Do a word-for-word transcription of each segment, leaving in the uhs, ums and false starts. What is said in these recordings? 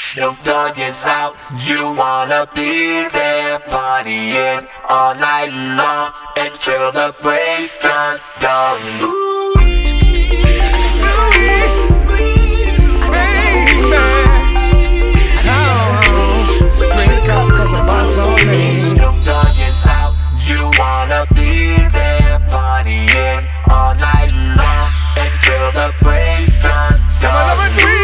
Snoop Dogg is out, you wanna be there, partying all night long until the break of dawn. Ooh, drink up 'cause the bottle's on me. Snoop Dogg is out, you wanna be there, partying all night long until the break of dawn.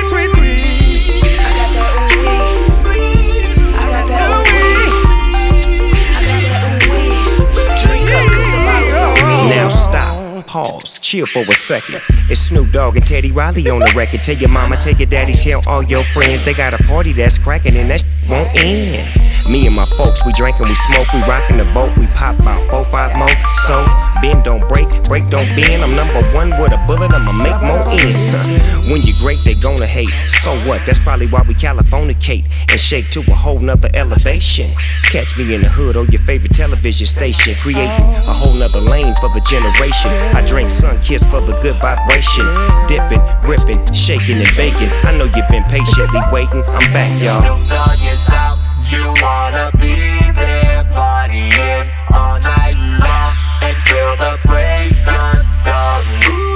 Now stop, pause, chill for a second. It's Snoop Dogg and Teddy Riley on the record. Tell your mama, tell your daddy, tell all your friends. They got a party that's cracking and that shit won't end. Me and my folks, we drink and we smoke, we rockin' the boat, we pop about four, five more. So, bend don't break, break don't bend. I'm number one with a bullet, I'ma make more ends. Huh. When you're great, they gonna hate. So what? That's probably why we Californicate and shake to a whole nother elevation. Catch me in the hood or your favorite television station, creating a whole nother lane for the generation. I drink sun-kissed for the good vibration, dipping, ripping, shaking and baking. I know you've been patiently waiting. I'm back, y'all. Snoop Dogg is out, you wanna be there, partying all night long until the break of dawn.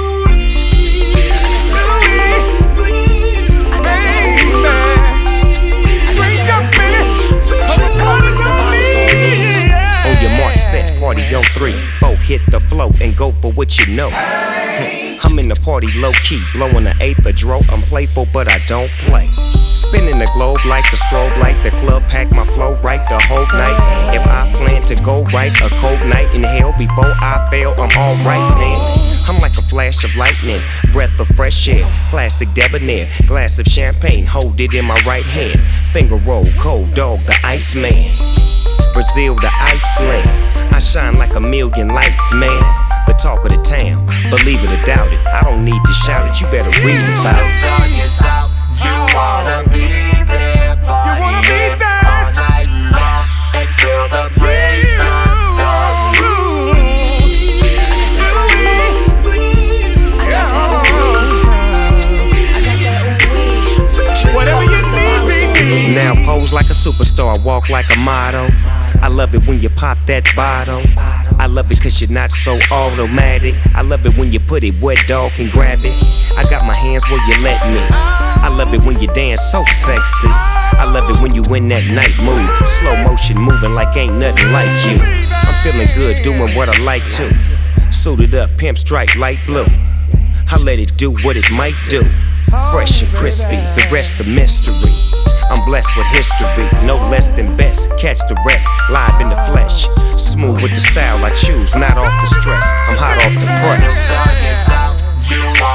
Drink up, minute, 'cause the bottle's on me. On your mark, set, party on three, four, hit the flow and go for what you know. I'm in the party low key, blowing the eighth of dro. I'm playful, but I don't play. Spinning the globe like a strobe light. The club pack my flow right the whole night. If I plan to go right, a cold night in hell before I fail, I'm alright, man. I'm like a flash of lightning, breath of fresh air, classic debonair, glass of champagne, hold it in my right hand. Finger roll, cold dog, the Iceman. Brazil to Iceland, I shine like a million lights, man. The talk of the town, believe it or doubt it, I don't need to shout it, you better read about it. Snoop Dogg is out, you wanna be there, partying all night long until the break of dawn. Whatever you need, baby. Now pose like a superstar, walk like a model. I love it when you pop that bottle. I love it cause you're not so automatic. I love it when you put it where dog can grab it. I got my hands where you let me. I love it when you dance so sexy. I love it when you in that night mood. Slow motion moving like ain't nothing like you. I'm feeling good doing what I like to. Suited up, pimp stripe, light blue. I let it do what it might do. Fresh and crispy, the rest a mystery. I'm blessed with history, no less than best. Catch the rest, live in the flesh. Smooth with the style I choose, not off the stress. I'm hot off the press. Snoop Dogg is out, you